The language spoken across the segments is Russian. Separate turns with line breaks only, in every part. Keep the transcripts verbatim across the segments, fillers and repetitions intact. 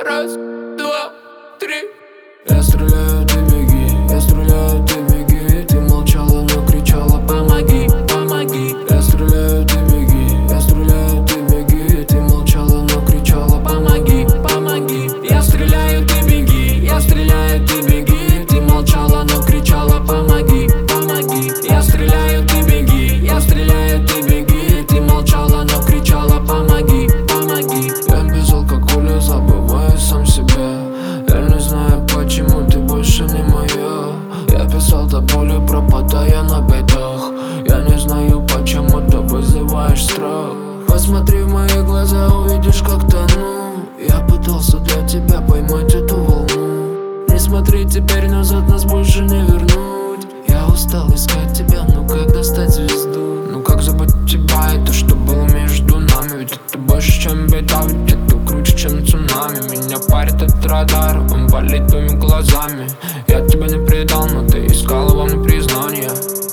Раз, два, три.
Я стреляю, ты беги, я стреляю, ты беги. Ты молчала, но кричала: помоги, помоги. Я стреляю, ты беги, я стреляю, ты беги. Ты молчала, но кричала: помоги, помоги. Я стреляю, ты беги, я стреляю, ты беги. Ты молчала, но кричала: помоги, помоги. Я стреляю, ты беги, я стреляю, ты беги. Ты молчала, но кричала: помоги, помоги. Я без алкоголя забываю сам себя. Я не знаю, почему ты больше не моя. Я писал до боли, пропадая на бедах. Я не знаю, почему ты вызываешь страх. Посмотри в мои глаза, увидишь, как тону. Я пытался для тебя поймать эту волну. Не смотри теперь назад, нас больше не вернуть. Я устал искать тебя, ну как достать звезду? Ну как забыть тебя и то, что было между нами? Ведь это больше, чем беда, ведь это круче, чем цунами. Меня парит этот радар, он болит твоими глазами. Я тебя не предал, но ты искала во мне признания.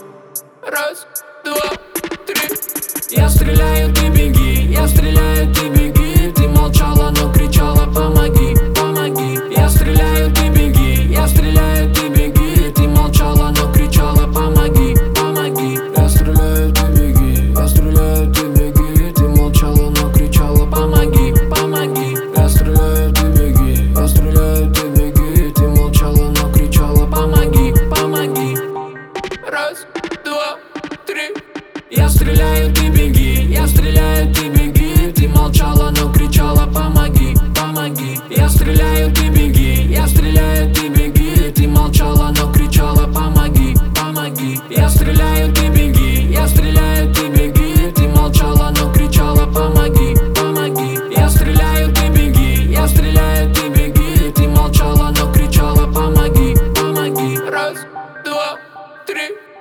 Раз, два, три.
Я стреляю, ты беги, я стреляю, ты беги. Ты молчала, но кричала: помоги, помоги. Я стреляю, ты беги, я стреляю, ты беги. Ты молчала, но кричала: помоги, помоги. Я стреляю, ты беги, я стреляю, ты беги. Ты молчала, но кричала: помоги, помоги. Я стреляю, ты беги, я стреляю, ты беги. Ты молчала, но кричала: помоги, помоги.
Раз, два, три.
Я стреляю, ты беги, я стреляю, ты беги. Ты молчала, но кричала: помоги, помоги. Я стреляю, ты беги, я стреляю, ты беги. Ты молчала, но кричала: помоги, помоги. Я стреляю, ты беги, я стреляю, ты беги. Ты молчала, но кричала: помоги, помоги. Я стреляю, ты беги, я стреляю, ты беги. Ты молчала, но кричала: помоги, помоги.
Раз, два, три.